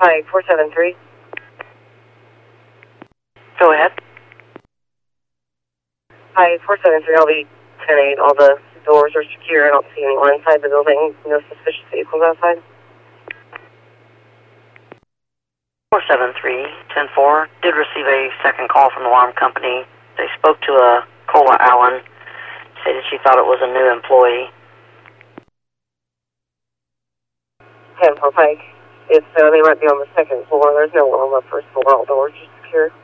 Hi, 473. Go ahead. Hi, 473. I'll be 10-8. All the doors are secure. I don't see anyone inside the building. No suspicious vehicles outside. 473-10-4. Did receive a second call from the alarm company. They spoke to a Cola Allen. Stated she thought it was a new employee. 10-4 Pike. They might be on the second floor. There's no one on the first floor. All doors are secure.